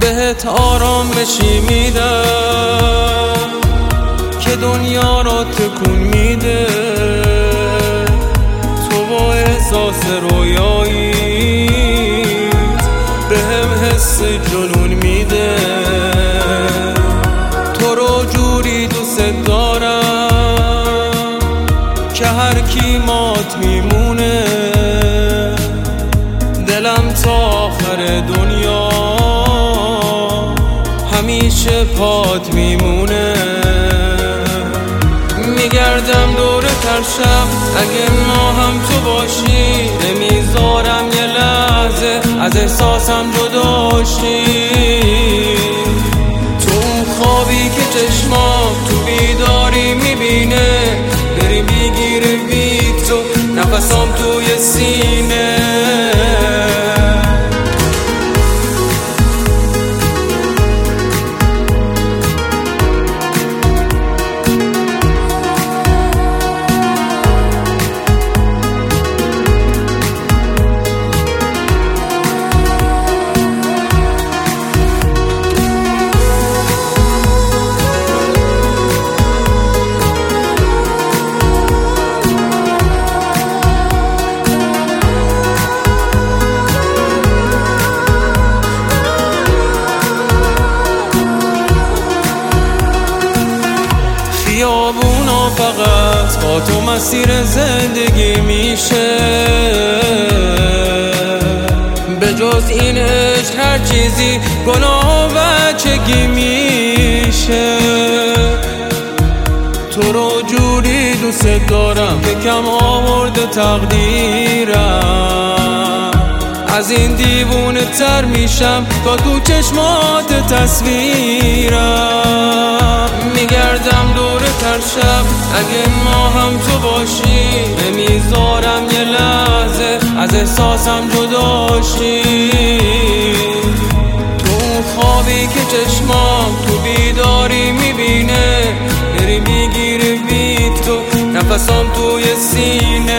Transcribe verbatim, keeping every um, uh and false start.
بهت آرام بشی میدم که دنیا را تکون میده. تو با احساس رویاییت بهم حس جنون میده. تو رو جوری دوست دارم که هر کی مات میمونه. دلم تا آخر دنیا همیشه پات میمونه. میگردم دور ترشم اگه ما هم تو باشی. نمیذارم یه لحظه از احساسم جداشی. تو اون خوابی که چشمام تو بیداری میبینه. بری میگیره بی تو نفسام توی سینه. خیابونا فقط با تو مسیر زندگی میشه. به جز این عشق هر چیزی گناه و بچگی میشه. تو رو جوری دوست دارم که کم آورده تقدیرم. از این دیوونه تر میشم تا تو چشمات تصویرم. میگردم دور ترشم اگه ما هم تو باشی. نمیذارم یه لحظه از احساسم جداشی. تو اون خوابی که چشمام تو بیداری میبینه. بری میگیره بی تو نفسام توی سینه.